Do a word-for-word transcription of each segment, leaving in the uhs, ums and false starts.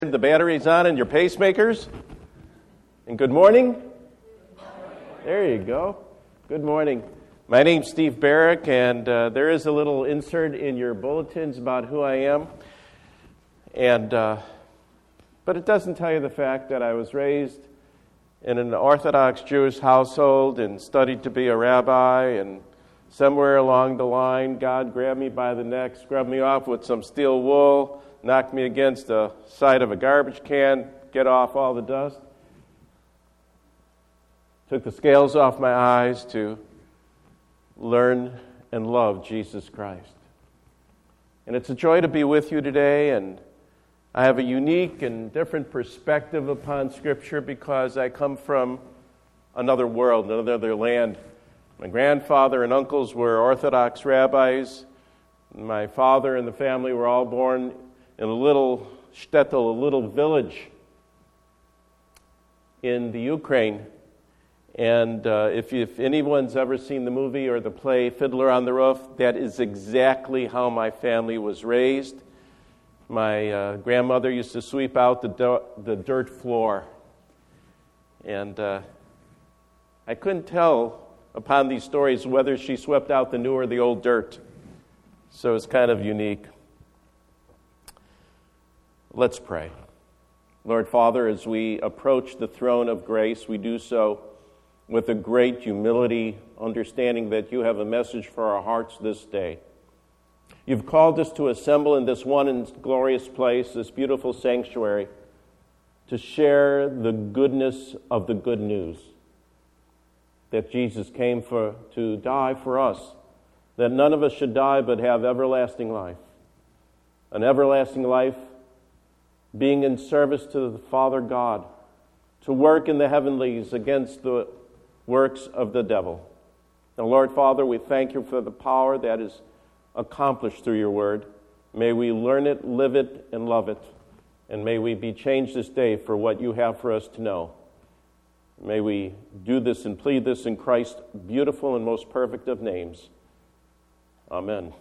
The batteries on in your pacemakers. And good morning. There you go. Good morning. My name's Steve Barrick, and uh, there is a little insert in your bulletins about who I am. And uh, but it doesn't tell you the fact that I was raised in an Orthodox Jewish household and studied to be a rabbi, and somewhere along the line, God grabbed me by the neck, scrubbed me off with some steel wool, knocked me against the side of a garbage can, get off all the dust. Took the scales off my eyes to learn and love Jesus Christ. And it's a joy to be with you today, and I have a unique and different perspective upon Scripture because I come from another world, another land. My grandfather and uncles were Orthodox rabbis. My father and the family were all born in a little shtetl, a little village in the Ukraine. And uh, if, if anyone's ever seen the movie or the play Fiddler on the Roof, that is exactly how my family was raised. My uh, grandmother used to sweep out the, do- the dirt floor. And uh, I couldn't tell upon these stories whether she swept out the new or the old dirt. So it's kind of unique. Let's pray. Lord Father, as we approach the throne of grace, we do so with a great humility, understanding that you have a message for our hearts this day. You've called us to assemble in this one and glorious place, this beautiful sanctuary, to share the goodness of the good news, that Jesus came for to die for us, that none of us should die but have everlasting life. An everlasting life being in service to the Father God, to work in the heavenlies against the works of the devil. Now, Lord Father, we thank you for the power that is accomplished through your word. May we learn it, live it, and love it. And may we be changed this day for what you have for us to know. May we do this and plead this in Christ's beautiful and most perfect of names. Amen.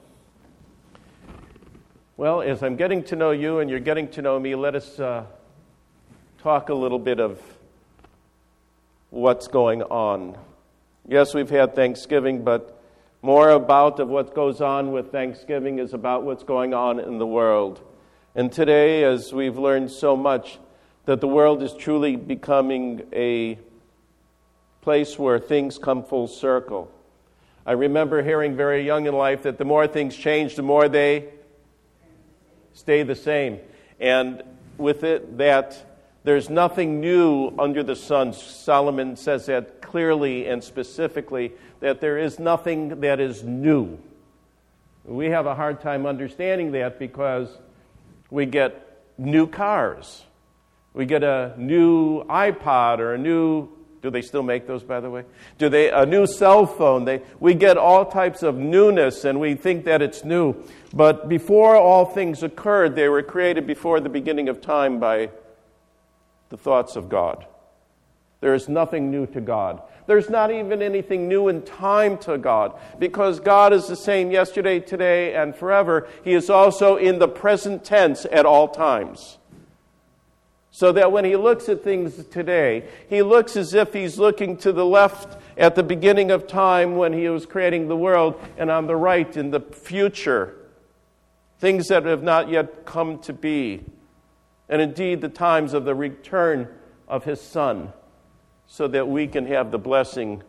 Well, as I'm getting to know you and you're getting to know me, let us uh, talk a little bit of what's going on. Yes, we've had Thanksgiving, but more about of what goes on with Thanksgiving is about what's going on in the world. And today, as we've learned so much, that the world is truly becoming a place where things come full circle. I remember hearing very young in life that the more things change, the more they stay the same. And with it, that there's nothing new under the sun. Solomon says that clearly and specifically, that there is nothing that is new. We have a hard time understanding that because we get new cars. We get a new iPod or a new, do they still make those, by the way? Do they, a new cell phone. They, we get all types of newness, and we think that it's new. But before all things occurred, they were created before the beginning of time by the thoughts of God. There is nothing new to God. There's not even anything new in time to God, because God is the same yesterday, today, and forever. He is also in the present tense at all times. So that when he looks at things today, he looks as if he's looking to the left at the beginning of time when he was creating the world, and on the right in the future, things that have not yet come to be, and indeed the times of the return of his Son, so that we can have the blessing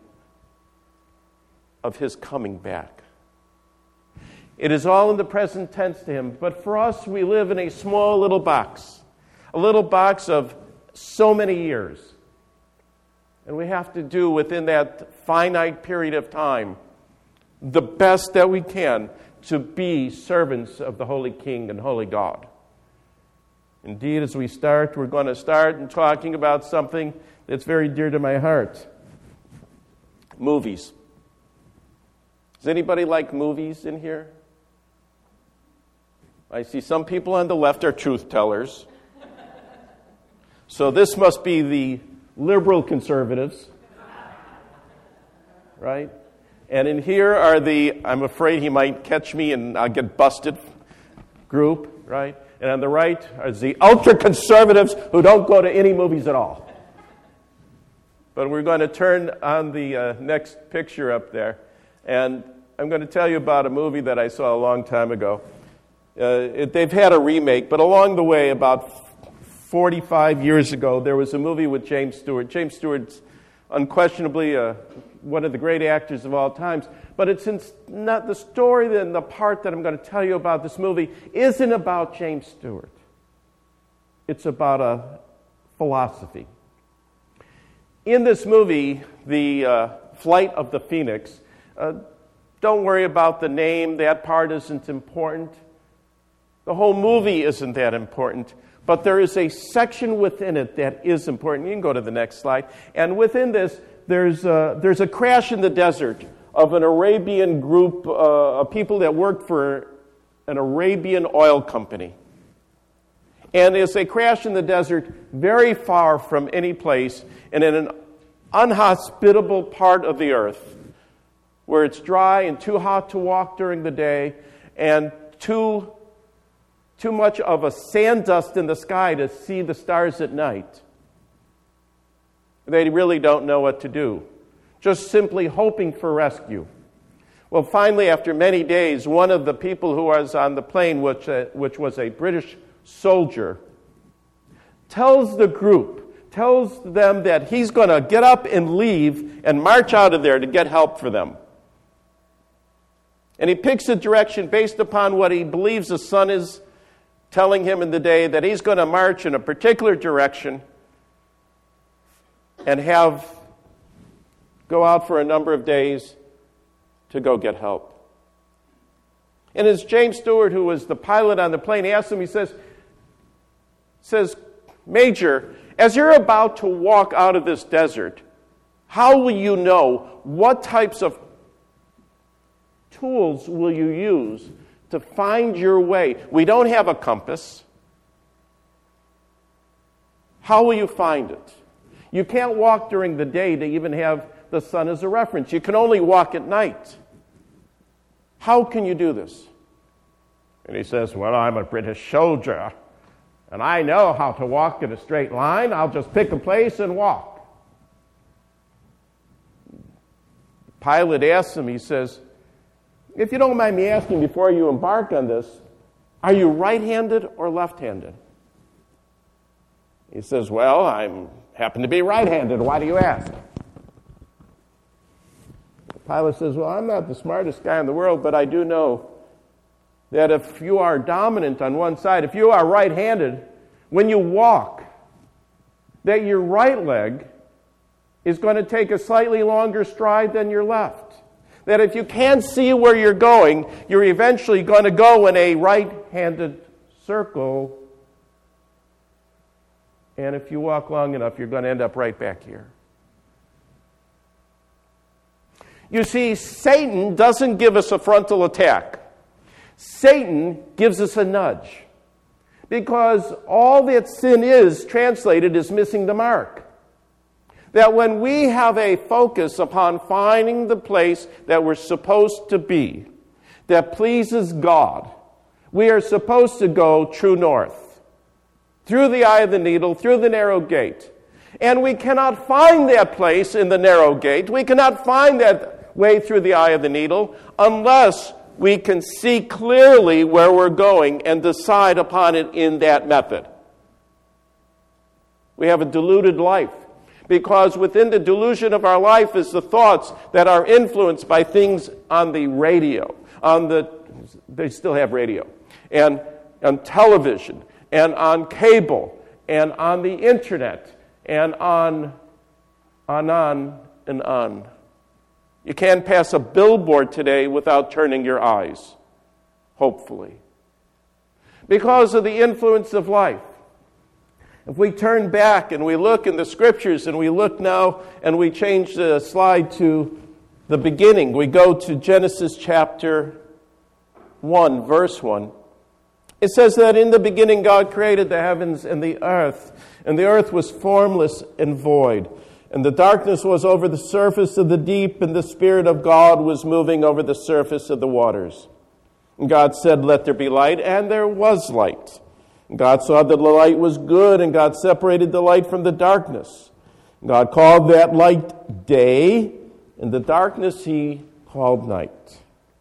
of his coming back. It is all in the present tense to him, but for us, we live in a small little box. A little box of so many years. And we have to do within that finite period of time the best that we can to be servants of the Holy King and Holy God. Indeed, as we start, we're going to start in talking about something that's very dear to my heart. Movies. Does anybody like movies in here? I see some people on the left are truth tellers. So this must be the liberal conservatives, right? And in here are the, I'm afraid he might catch me and I'll get busted group, right? And on the right are the ultra-conservatives who don't go to any movies at all. But we're going to turn on the uh, next picture up there. And I'm going to tell you about a movie that I saw a long time ago. Uh, it, they've had a remake, but along the way, about forty-five years ago, there was a movie with James Stewart. James Stewart's unquestionably uh, one of the great actors of all times. But it's in, not the story and the part that I'm going to tell you about this movie isn't about James Stewart. It's about a philosophy. In this movie, the uh, Flight of the Phoenix, uh, don't worry about the name. That part isn't important. The whole movie isn't that important. But there is a section within it that is important. You can go to the next slide. And within this, there's a, there's a crash in the desert of an Arabian group uh, of people that worked for an Arabian oil company. And it's a crash in the desert very far from any place and in an unhospitable part of the earth where it's dry and too hot to walk during the day and too, too much of a sand dust in the sky to see the stars at night. They really don't know what to do, just simply hoping for rescue. Well, finally, after many days, one of the people who was on the plane, which, uh, which was a British soldier, tells the group, tells them that he's going to get up and leave and march out of there to get help for them. And he picks a direction based upon what he believes the sun is telling him in the day, that he's going to march in a particular direction and have go out for a number of days to go get help. And as James Stewart, who was the pilot on the plane, asks him, he says, says, Major, as you're about to walk out of this desert, how will you know what types of tools will you use to find your way? We don't have a compass. How will you find it? You can't walk during the day to even have the sun as a reference. You can only walk at night. How can you do this? And he says, well, I'm a British soldier, and I know how to walk in a straight line. I'll just pick a place and walk. The pilot asks him, he says, if you don't mind me asking before you embark on this, are you right-handed or left-handed? He says, well, I happen to be right-handed. Why do you ask? The pilot says, well, I'm not the smartest guy in the world, but I do know that if you are dominant on one side, if you are right-handed, when you walk, that your right leg is going to take a slightly longer stride than your left. That if you can't see where you're going, you're eventually going to go in a right-handed circle. And if you walk long enough, you're going to end up right back here. You see, Satan doesn't give us a frontal attack. Satan gives us a nudge. Because all that sin is, translated, is missing the mark. That when we have a focus upon finding the place that we're supposed to be, that pleases God, we are supposed to go true north, through the eye of the needle, through the narrow gate. And we cannot find that place in the narrow gate. We cannot find that way through the eye of the needle unless we can see clearly where we're going and decide upon it in that method. We have a deluded life. Because within the delusion of our life is the thoughts that are influenced by things on the radio, on the, they still have radio, and on television, and on cable, and on the internet, and on, on, on, and on. You can't pass a billboard today without turning your eyes, hopefully. Because of the influence of life. If we turn back and we look in the Scriptures and we look now and we change the slide to the beginning, we go to Genesis chapter one, verse one. It says that in the beginning God created the heavens and the earth, and the earth was formless and void, and the darkness was over the surface of the deep, and the Spirit of God was moving over the surface of the waters. And God said, let there be light, and there was light. God saw that the light was good, and God separated the light from the darkness. God called that light day, and the darkness he called night.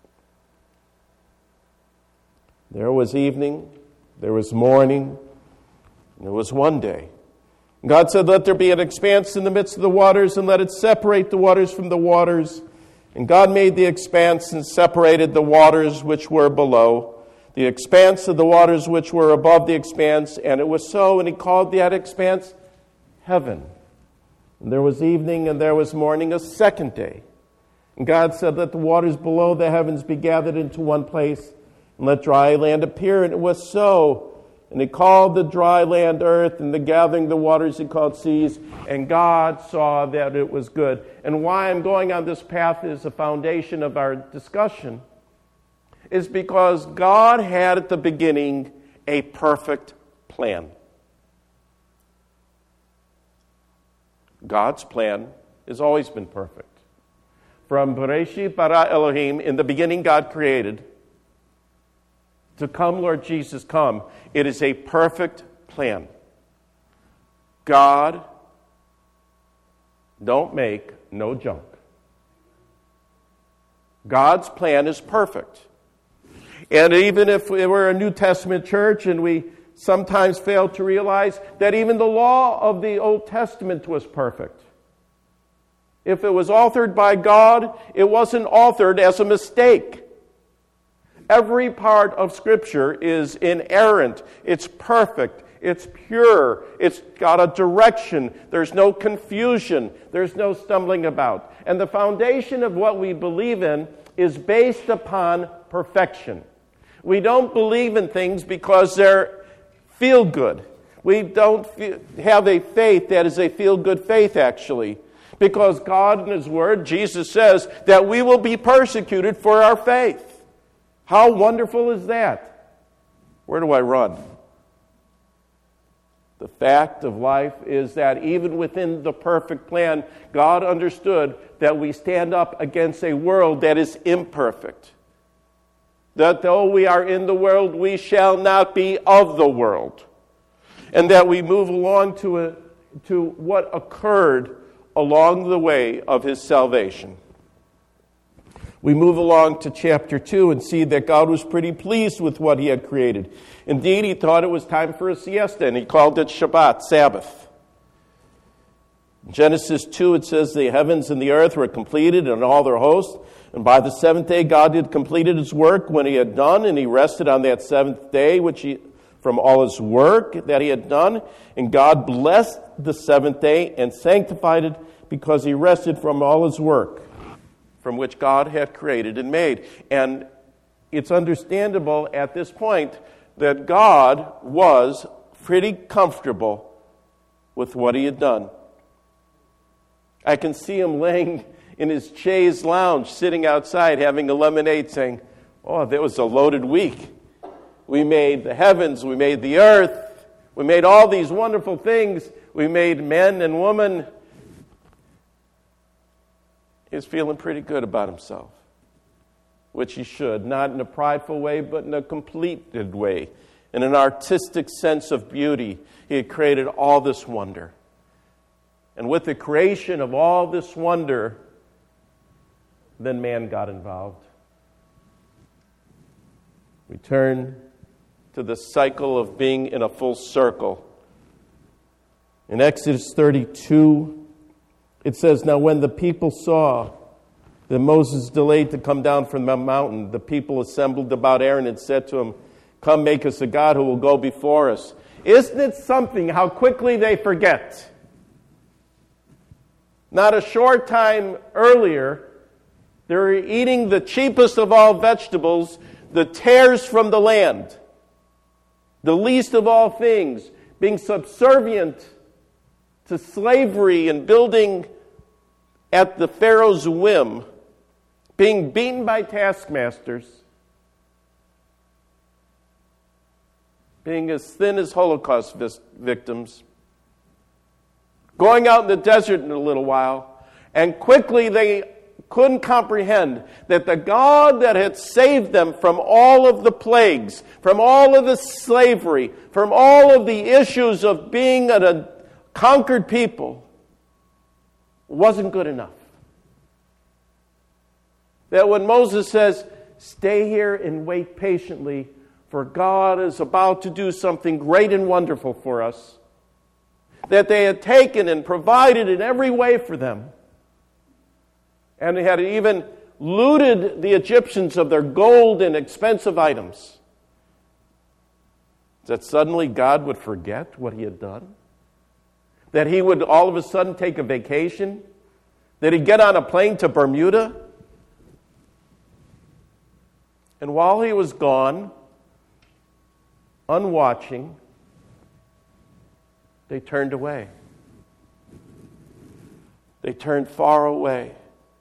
There was evening, there was morning, and there was one day. God said, let there be an expanse in the midst of the waters, and let it separate the waters from the waters. And God made the expanse and separated the waters which were below, the expanse of the waters which were above the expanse, and it was so, and he called that expanse heaven. And there was evening, and there was morning, a second day. And God said, let the waters below the heavens be gathered into one place, and let dry land appear, and it was so. And he called the dry land earth, and the gathering the waters he called seas, and God saw that it was good. And why I'm going on this path is the foundation of our discussion, is because God had at the beginning a perfect plan. God's plan has always been perfect. From Bereshit bara Elohim, in the beginning God created, to come, Lord Jesus, come. It is a perfect plan. God don't make no junk. God's plan is perfect. And even if we're a New Testament church and we sometimes fail to realize that even the law of the Old Testament was perfect. If it was authored by God, it wasn't authored as a mistake. Every part of Scripture is inerrant. It's perfect. It's pure. It's got a direction. There's no confusion. There's no stumbling about. And the foundation of what we believe in is based upon perfection. We don't believe in things because they're feel good. We don't have a faith that is a feel-good faith, actually. Because God in His Word, Jesus says that we will be persecuted for our faith. How wonderful is that? Where do I run? The fact of life is that even within the perfect plan, God understood that we stand up against a world that is imperfect. That though we are in the world, we shall not be of the world. And that we move along to, a, to what occurred along the way of His salvation. We move along to chapter two and see that God was pretty pleased with what He had created. Indeed, He thought it was time for a siesta, and He called it Shabbat, Sabbath. In Genesis two, it says, the heavens and the earth were completed and all their hosts. And by the seventh day, God had completed His work when He had done, and He rested on that seventh day, which He from all His work that He had done. And God blessed the seventh day and sanctified it because He rested from all His work from which God had created and made. And it's understandable at this point that God was pretty comfortable with what He had done. I can see Him laying in His chaise lounge, sitting outside, having a lemonade, saying, oh, that was a loaded week. We made the heavens, we made the earth, we made all these wonderful things. We made men and women. He's feeling pretty good about himself, which he should, not in a prideful way, but in a completed way. In an artistic sense of beauty, He had created all this wonder. And with the creation of all this wonder, then man got involved. We turn to the cycle of being in a full circle. In Exodus thirty-two, it says, now when the people saw that Moses delayed to come down from the mountain, the people assembled about Aaron and said to him, come make us a God who will go before us. Isn't it something how quickly they forget? Not a short time earlier, they were eating the cheapest of all vegetables, the tares from the land, the least of all things, being subservient to slavery and building at the Pharaoh's whim, being beaten by taskmasters, being as thin as Holocaust victims, going out in the desert in a little while, and quickly they couldn't comprehend that the God that had saved them from all of the plagues, from all of the slavery, from all of the issues of being a conquered people, wasn't good enough. That when Moses says, stay here and wait patiently, for God is about to do something great and wonderful for us, that they had taken and provided in every way for them, and they had even looted the Egyptians of their gold and expensive items, that suddenly God would forget what he had done? That he would all of a sudden take a vacation? That he'd get on a plane to Bermuda? And while he was gone, unwatching, they turned away. They turned far away.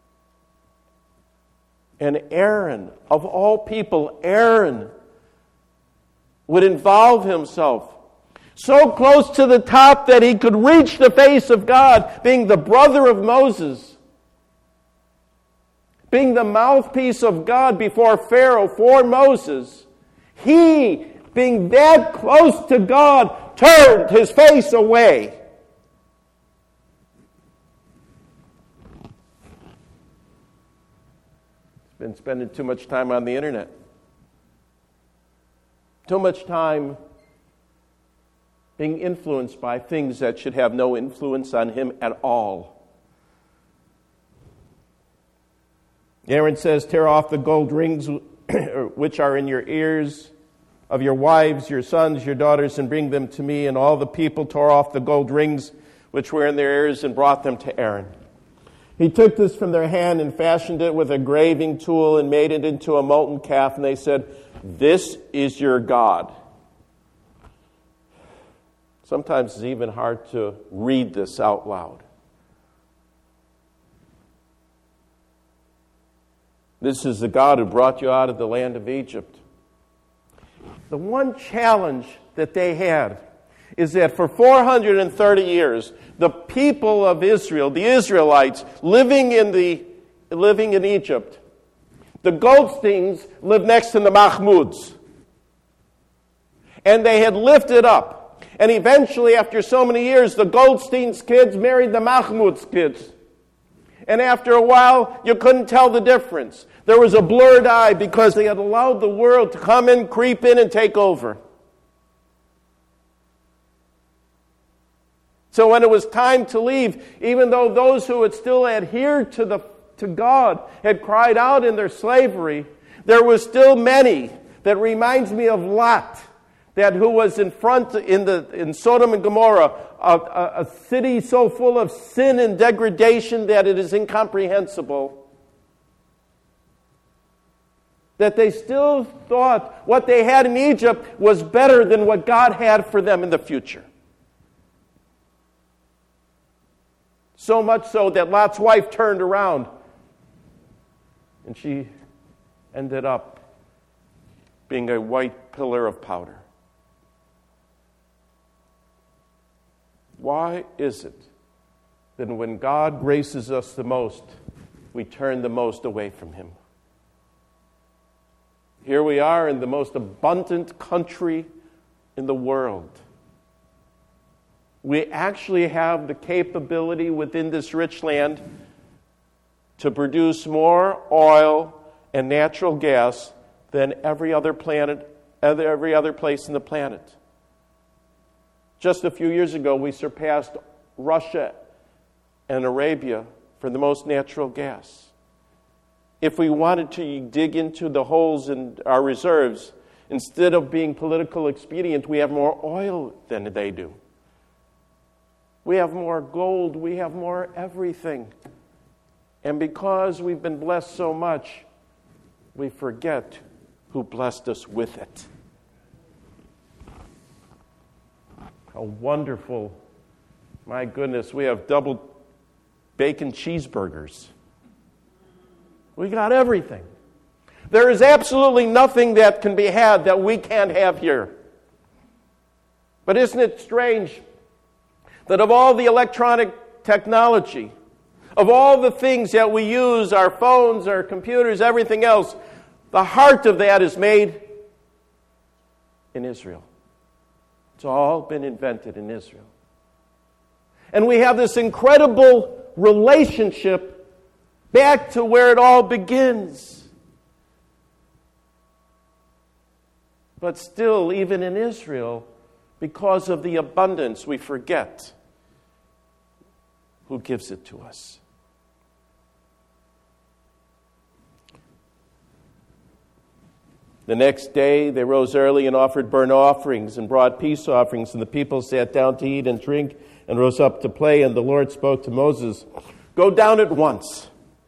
And Aaron, of all people, Aaron would involve himself so close to the top that he could reach the face of God, being the brother of Moses, being the mouthpiece of God before Pharaoh for Moses. He, being that close to God, turned his face away. Been spending too much time on the internet. Too much time being influenced by things that should have no influence on him at all. Aaron says, tear off the gold rings which are in your ears of your wives, your sons, your daughters, and bring them to me. And all the people tore off the gold rings which were in their ears and brought them to Aaron. He took this from their hand and fashioned it with a graving tool and made it into a molten calf. And they said, this is your God. Sometimes it's even hard to read this out loud. This is the God who brought you out of the land of Egypt. The one challenge that they had is that for four hundred thirty years, the people of Israel, the Israelites, living in the living in Egypt, the Goldsteins lived next to the Mahmuds. And they had lifted up. And eventually, after so many years, the Goldsteins' kids married the Mahmuds' kids. And after a while, you couldn't tell the difference. There was a blurred eye because they had allowed the world to come in, creep in, and take over. So when it was time to leave, even though those who had still adhered to the to God had cried out in their slavery, there were still many. That reminds me of Lot, that who was in front in the in Sodom and Gomorrah, a, a, a city so full of sin and degradation that it is incomprehensible. That they still thought what they had in Egypt was better than what God had for them in the future. So much so that Lot's wife turned around and she ended up being a white pillar of powder. Why is it that when God graces us the most, we turn the most away from him? Here we are in the most abundant country in the world. We actually have the capability within this rich land to produce more oil and natural gas than every other planet, every other place in the planet. Just a few years ago, we surpassed Russia and Arabia for the most natural gas. If we wanted to dig into the holes in our reserves, instead of being political expedient, we have more oil than they do. We have more gold. We have more everything. And because we've been blessed so much, we forget who blessed us with it. How wonderful. My goodness, we have double bacon cheeseburgers. We got everything. There is absolutely nothing that can be had that we can't have here. But isn't it strange that of all the electronic technology, Of all the things that we use, our phones, our computers, everything else, the heart of that is made in Israel. It's all been invented in Israel. And we have this incredible relationship back to where it all begins. But still, even in Israel, because of the abundance, we forget who gives it to us. The next day they rose early and offered burnt offerings and brought peace offerings, and the people sat down to eat and drink and rose up to play, and the Lord spoke to Moses, "Go down at once."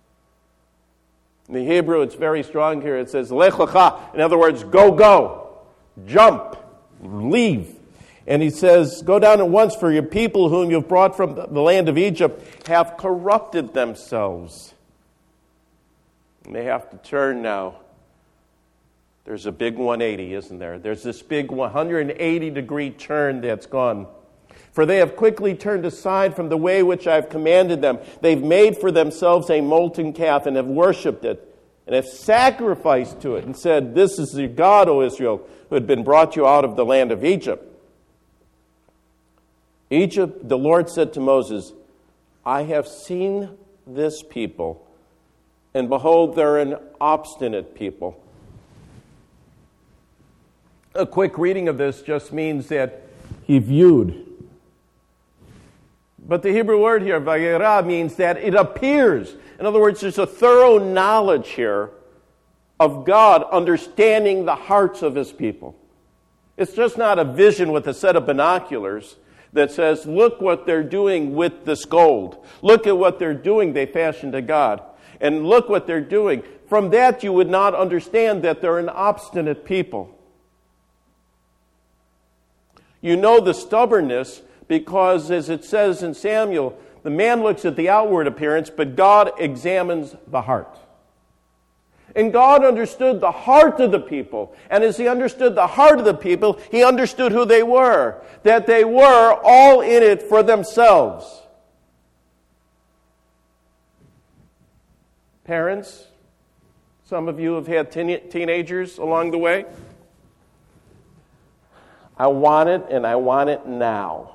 In the Hebrew, it's very strong here. It says, "Lech lecha." In other words, go, go. Jump. Leave. And he says, "Go down at once, for your people whom you've brought from the land of Egypt have corrupted themselves." And they have to turn now. There's a big one eighty, isn't there? There's this big one hundred eighty degree turn that's gone. "For they have quickly turned aside from the way which I have commanded them. They've made for themselves a molten calf and have worshipped it and have sacrificed to it and said, 'This is your God, O Israel, who had been brought you out of the land of Egypt.' Egypt, the Lord said to Moses, 'I have seen this people, and behold, they're an obstinate people.'" A quick reading of this just means that he viewed. But the Hebrew word here, vayera, means that it appears. In other words, there's a thorough knowledge here of God understanding the hearts of his people. It's just not a vision with a set of binoculars that says, look what they're doing with this gold. Look at what they're doing they fashioned to God. And look what they're doing. From that you would not understand that they're an obstinate people. You know the stubbornness because, as it says in Samuel, the man looks at the outward appearance, but God examines the heart. And God understood the heart of the people. And as he understood the heart of the people, he understood who they were. That they were all in it for themselves. Parents, some of you have had teen- teenagers along the way. I want it, and I want it now.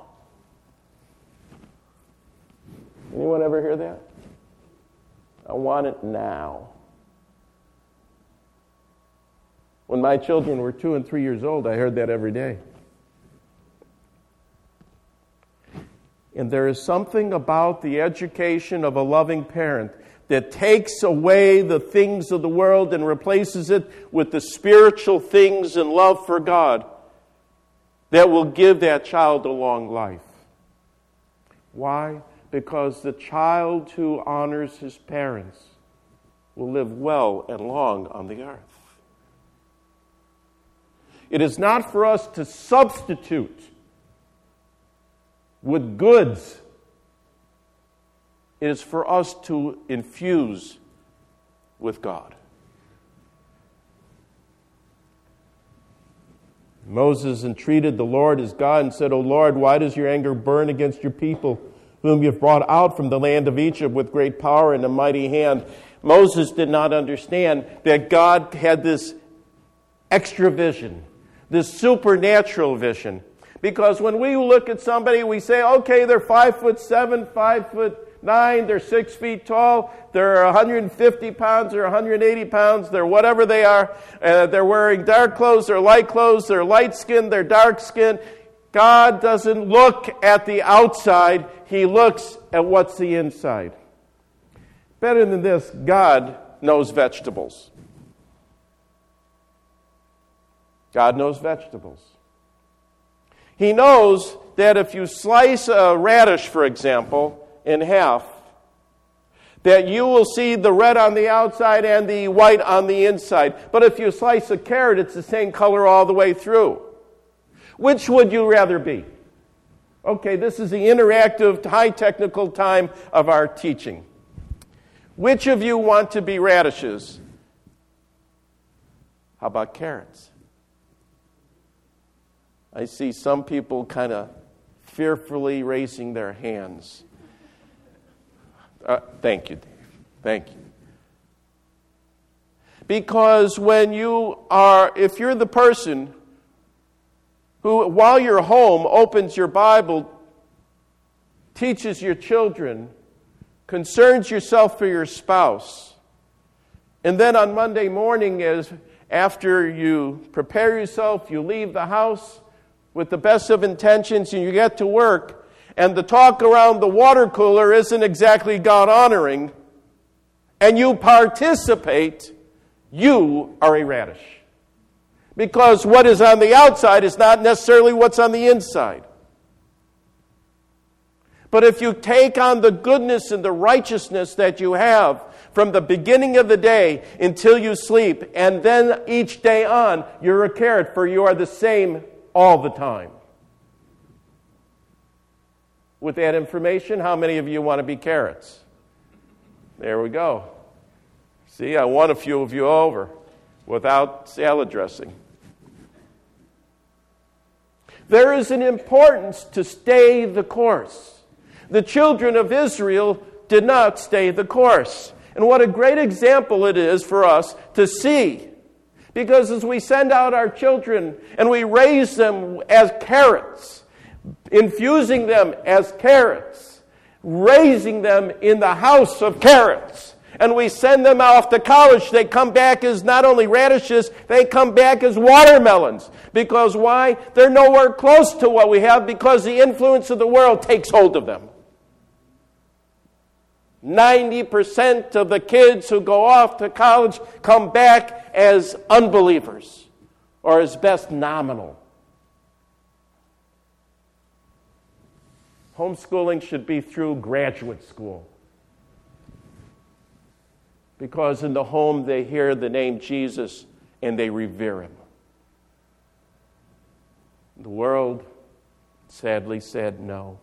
Anyone ever hear that? I want it now. When my children were two and three years old, I heard that every day. And there is something about the education of a loving parent that takes away the things of the world and replaces it with the spiritual things and love for God that will give that child a long life. Why? Because the child who honors his parents will live well and long on the earth. It is not for us to substitute with goods. It is for us to infuse with God. Moses entreated the Lord his God and said, "O Lord, why does your anger burn against your people, whom you have brought out from the land of Egypt with great power and a mighty hand?" Moses did not understand that God had this extra vision, this supernatural vision. Because when we look at somebody, we say, okay, they're five foot seven, five foot nine, they're six feet tall, they're one hundred fifty pounds or one hundred eighty pounds, they're whatever they are, uh, they're wearing dark clothes, they're light clothes, they're light skinned, they're dark skinned. God doesn't look at the outside, he looks at what's the inside. Better than this, God knows vegetables. God knows vegetables. He knows that if you slice a radish, for example, in half, that you will see the red on the outside and the white on the inside. But if you slice a carrot, it's the same color all the way through. Which would you rather be? Okay, this is the interactive, high-technical time of our teaching. Which of you want to be radishes? How about carrots? I see some people kind of fearfully raising their hands. Uh, thank you, Dave. Thank you. Because when you are, if you're the person who, while you're home, opens your Bible, teaches your children, concerns yourself for your spouse, and then on Monday morning, as after you prepare yourself, you leave the house with the best of intentions, and you get to work, and the talk around the water cooler isn't exactly God-honoring, and you participate, you are a radish. Because what is on the outside is not necessarily what's on the inside. But if you take on the goodness and the righteousness that you have from the beginning of the day until you sleep, and then each day on, you're a carrot, for you are the same all the time. With that information, how many of you want to be carrots? There we go. See, I won a few of you over without salad dressing. There is an importance to stay the course. The children of Israel did not stay the course. And what a great example it is for us to see. Because as we send out our children and we raise them as carrots, infusing them as carrots, raising them in the house of carrots, and we send them off to college, they come back as not only radishes, they come back as watermelons. Because why? They're nowhere close to what we have, because the influence of the world takes hold of them. ninety percent of the kids who go off to college come back as unbelievers, or as best nominal. Homeschooling should be through graduate school. Because in the home they hear the name Jesus and they revere him. The world sadly said no.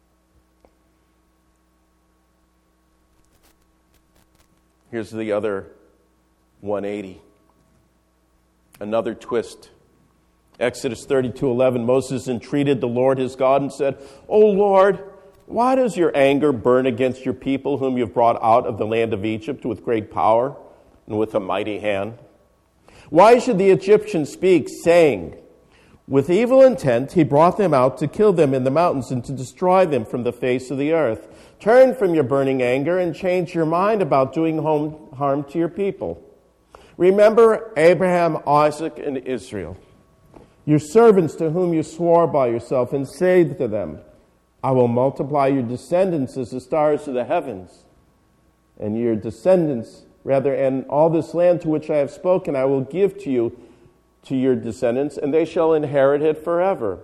Here's the other one eighty. Another twist. Exodus thirty-two eleven, Moses entreated the Lord his God and said, O Lord, why does your anger burn against your people whom you have brought out of the land of Egypt with great power and with a mighty hand? Why should the Egyptians speak, saying, with evil intent he brought them out to kill them in the mountains and to destroy them from the face of the earth? Turn from your burning anger and change your mind about doing harm to your people. Remember Abraham, Isaac, and Israel, your servants to whom you swore by yourself, and say to them, I will multiply your descendants as the stars of the heavens, and your descendants, rather, and all this land to which I have spoken, I will give to you, to your descendants, and they shall inherit it forever.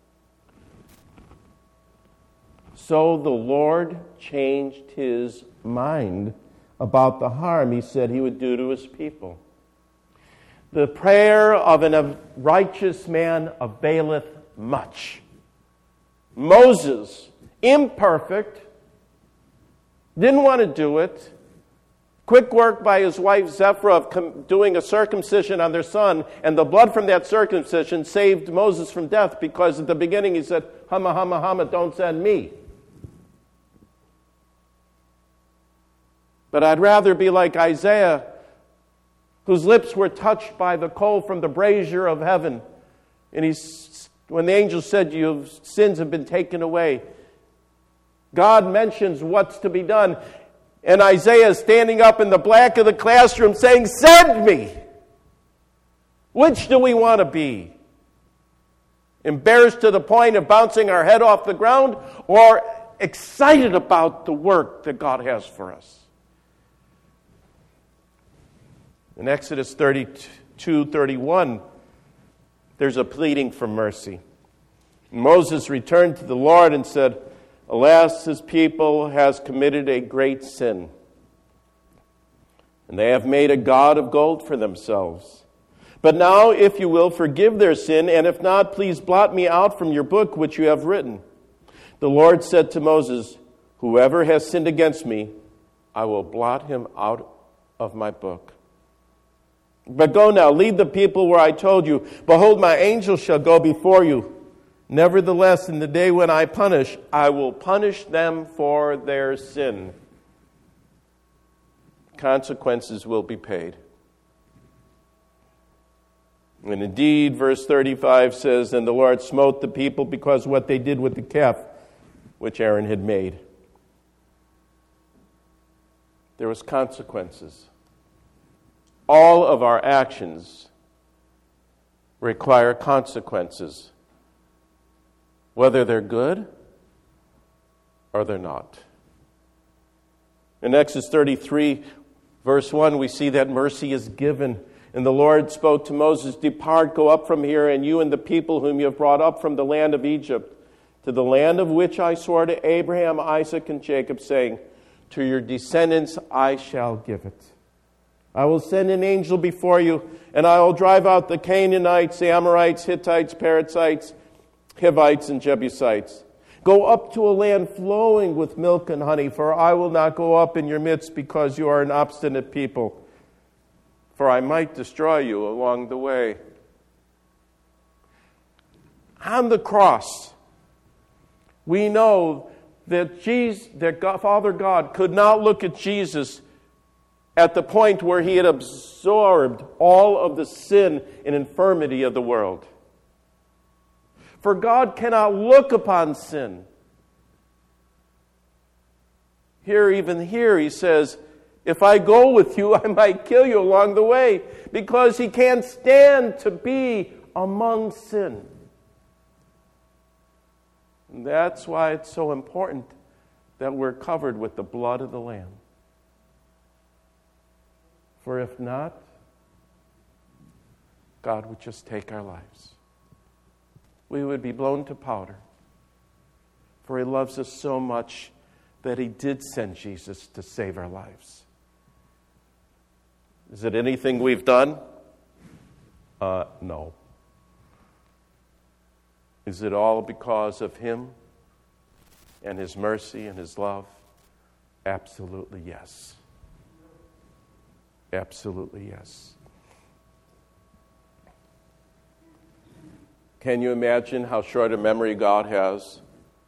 So the Lord changed his mind about the harm he said he would do to his people. The prayer of a righteous man availeth much. Moses, imperfect, didn't want to do it. Quick work by his wife Zipporah of doing a circumcision on their son, and the blood from that circumcision saved Moses from death, because at the beginning he said, Hama, Hama, Hama, don't send me. But I'd rather be like Isaiah, whose lips were touched by the coal from the brazier of heaven. And he's, when the angel said, your sins have been taken away, God mentions what's to be done. And Isaiah is standing up in the back of the classroom saying, send me. Which do we want to be? Embarrassed to the point of bouncing our head off the ground, or excited about the work that God has for us? In Exodus thirty-two thirty-one, there's a pleading for mercy. Moses returned to the Lord and said, Alas, his people has committed a great sin, and they have made a god of gold for themselves. But now, if you will, forgive their sin, and if not, please blot me out from your book which you have written. The Lord said to Moses, Whoever has sinned against me, I will blot him out of my book. But go now, lead the people where I told you. Behold, my angel shall go before you. Nevertheless, in the day when I punish, I will punish them for their sin. consequences will be paid. And indeed, verse thirty-five says, "And the Lord smote the people because of what they did with the calf which Aaron had made." There was consequences. All of our actions require consequences, whether they're good or they're not. In Exodus thirty-three, verse one, we see that mercy is given. "And the Lord spoke to Moses, 'Depart, go up from here, and you and the people whom you have brought up from the land of Egypt, to the land of which I swore to Abraham, Isaac, and Jacob, saying, to your descendants I shall give it. I will send an angel before you, and I will drive out the Canaanites, the Amorites, Hittites, Perizzites, Hivites, and Jebusites. Go up to a land flowing with milk and honey, for I will not go up in your midst because you are an obstinate people, for I might destroy you along the way.'" On the cross, we know that Jesus, that God, Father God could not look at Jesus at the point where he had absorbed all of the sin and infirmity of the world. For God cannot look upon sin. Here, even here, he says, "If I go with you, I might kill you along the way," because he can't stand to be among sin. And that's why it's so important that we're covered with the blood of the Lamb. For if not, God would just take our lives. We would be blown to powder. For he loves us so much that he did send Jesus to save our lives. Is it anything we've done? Uh, no. Is it all because of him and his mercy and his love? Absolutely yes. Absolutely yes. Can you imagine how short a memory God has?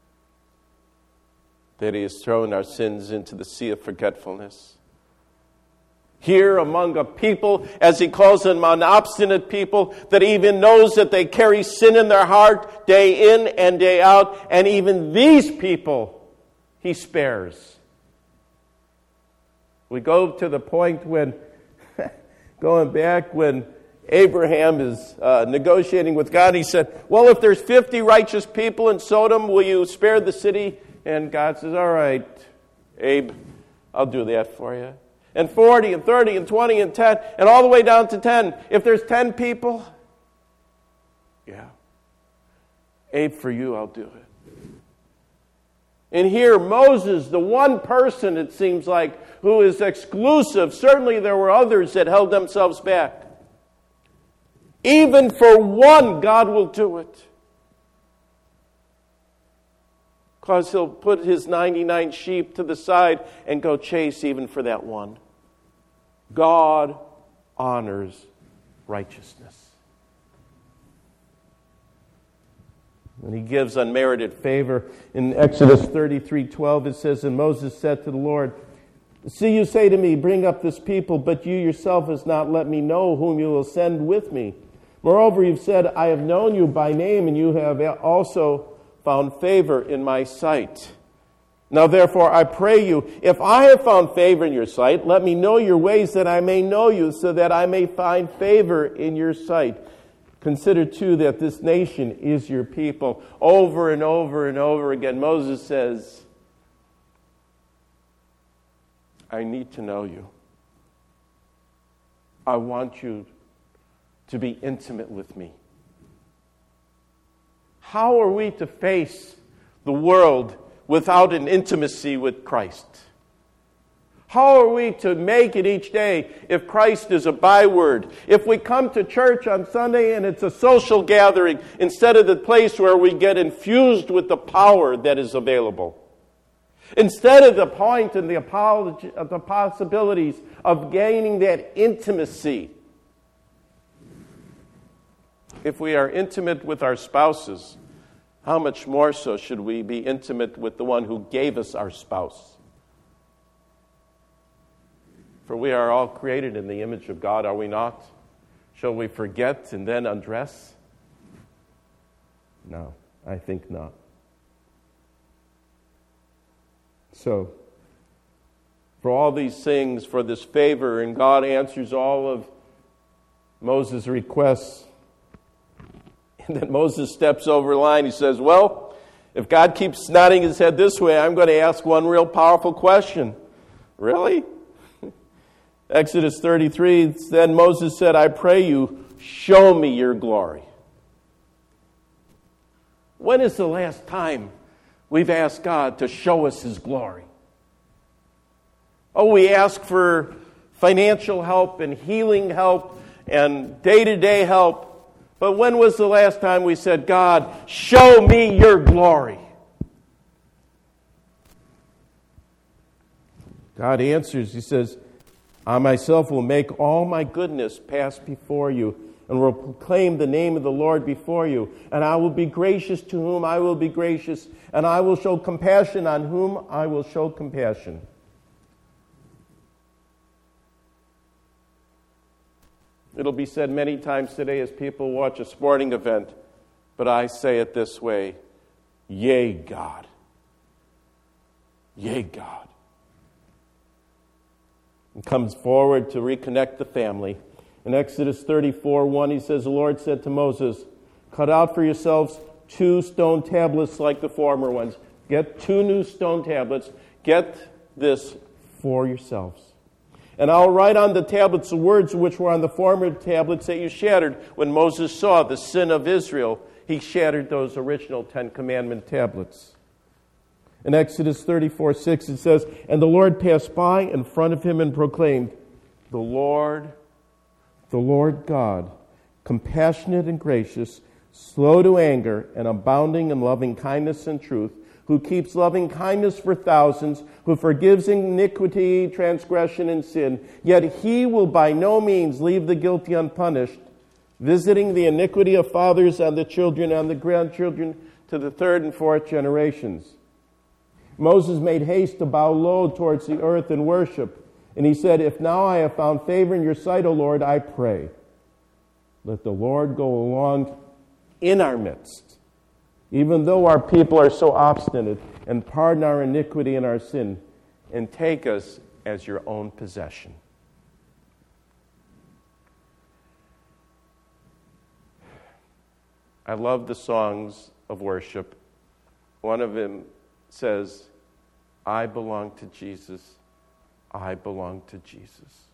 That he has thrown our sins into the sea of forgetfulness. Here among a people, as he calls them, an obstinate people, that even knows that they carry sin in their heart day in and day out, and even these people he spares. We go to the point when, going back when Abraham is uh, negotiating with God, he said, "Well, if there's fifty righteous people in Sodom, will you spare the city?" And God says, "All right, Abe, I'll do that for you." And forty, and thirty, and twenty, and ten, and all the way down to ten. If there's ten people, yeah, Abe, for you, I'll do it. And here, Moses, the one person, it seems like, who is exclusive. Certainly there were others that held themselves back. Even for one, God will do it. Because he'll put his ninety-nine sheep to the side and go chase even for that one. God honors righteousness. And he gives unmerited favor. In Exodus thirty-three twelve, it says, "And Moses said to the Lord, 'See, you say to me, bring up this people, but you yourself has not let me know whom you will send with me. Moreover, you've said, I have known you by name, and you have also found favor in my sight. Now therefore I pray you, if I have found favor in your sight, let me know your ways that I may know you, so that I may find favor in your sight. Consider too that this nation is your people.'" Over and over and over again, Moses says, I need to know you. I want you to be intimate with me. How are we to face the world without an intimacy with Christ? How are we to make it each day if Christ is a byword? If we come to church on Sunday and it's a social gathering instead of the place where we get infused with the power that is available. Instead of the point and the, apology, of the possibilities of gaining that intimacy. If we are intimate with our spouses, how much more so should we be intimate with the one who gave us our spouse? For we are all created in the image of God, are we not? Shall we forget and then undress? No, I think not. So, for all these things, for this favor, and God answers all of Moses' requests. And then Moses steps over the line. He says, well, if God keeps nodding his head this way, I'm going to ask one real powerful question. Really? Exodus thirty-three, then Moses said, I pray you, show me your glory. When is the last time we've asked God to show us his glory? Oh, we ask for financial help and healing help and day-to-day help. But when was the last time we said, God, show me your glory? God answers, he says, I myself will make all my goodness pass before you and will proclaim the name of the Lord before you. And I will be gracious to whom I will be gracious, and I will show compassion on whom I will show compassion. It'll be said many times today as people watch a sporting event, but I say it this way, yea, God. Yea, God. And comes forward to reconnect the family. In Exodus thirty-four, one, he says, the Lord said to Moses, cut out for yourselves two stone tablets like the former ones. Get two new stone tablets. Get this for yourselves. And I'll write on the tablets the words which were on the former tablets that you shattered. When Moses saw the sin of Israel, he shattered those original Ten Commandment tablets. In Exodus thirty-four six, it says, and the Lord passed by in front of him and proclaimed, the Lord, the Lord God, compassionate and gracious, slow to anger, and abounding in loving kindness and truth, who keeps loving kindness for thousands, who forgives iniquity, transgression, and sin, yet he will by no means leave the guilty unpunished, visiting the iniquity of fathers on the children and the grandchildren to the third and fourth generations. Moses made haste to bow low towards the earth in worship, and he said, if now I have found favor in your sight, O Lord, I pray, let the Lord go along in our midst, even though our people are so obstinate, and pardon our iniquity and our sin, and take us as your own possession. I love the songs of worship. One of them says, I belong to Jesus. I belong to Jesus.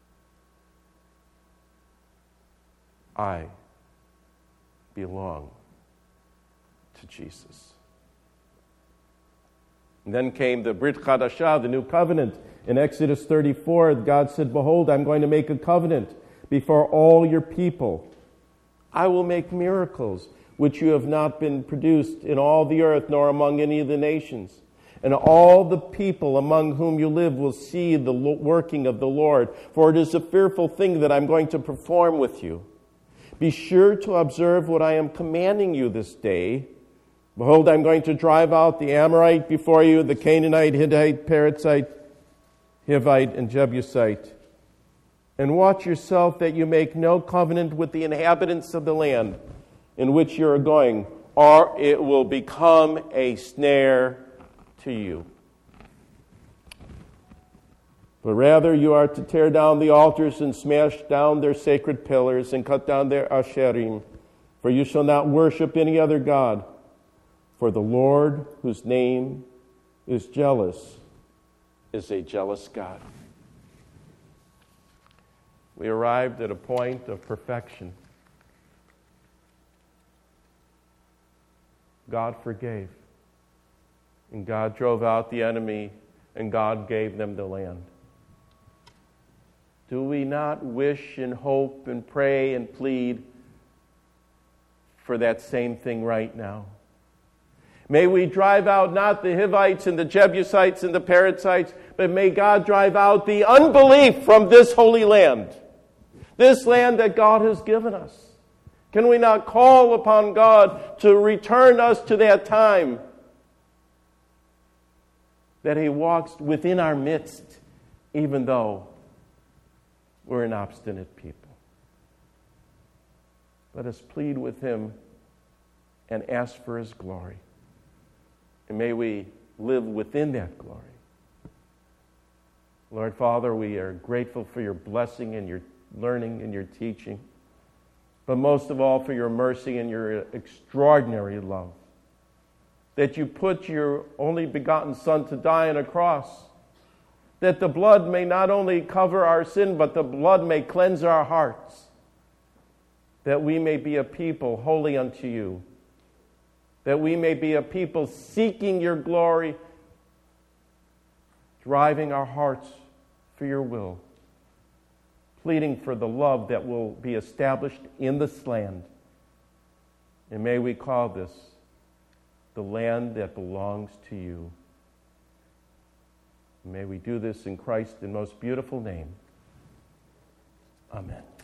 I belong to Jesus. And then came the Brit Chadashah, the new covenant. In Exodus thirty-four, God said, behold, I'm going to make a covenant before all your people. I will make miracles which you have not been produced in all the earth, nor among any of the nations. And all the people among whom you live will see the working of the Lord, for it is a fearful thing that I'm going to perform with you. Be sure to observe what I am commanding you this day. Behold, I'm going to drive out the Amorite before you, the Canaanite, Hittite, Perizzite, Hivite, and Jebusite. And watch yourself that you make no covenant with the inhabitants of the land in which you are going, or it will become a snare to you. But rather you are to tear down the altars and smash down their sacred pillars and cut down their asherim, for you shall not worship any other god. For the Lord, whose name is jealous, is a jealous God. We arrived at a point of perfection. God forgave. And God drove out the enemy, and God gave them the land. Do we not wish and hope and pray and plead for that same thing right now? May we drive out not the Hivites and the Jebusites and the Perizzites, but may God drive out the unbelief from this holy land, this land that God has given us. Can we not call upon God to return us to that time that He walks within our midst, even though We're an obstinate people. Let us plead with him and ask for his glory. And may we live within that glory. Lord Father, we are grateful for your blessing and your learning and your teaching, but most of all for your mercy and your extraordinary love, that you put your only begotten Son to die on a cross, that the blood may not only cover our sin, but the blood may cleanse our hearts, that we may be a people holy unto you, that we may be a people seeking your glory, driving our hearts for your will, pleading for the love that will be established in this land. And may we call this the land that belongs to you. May we do this in Christ's most beautiful name. Amen.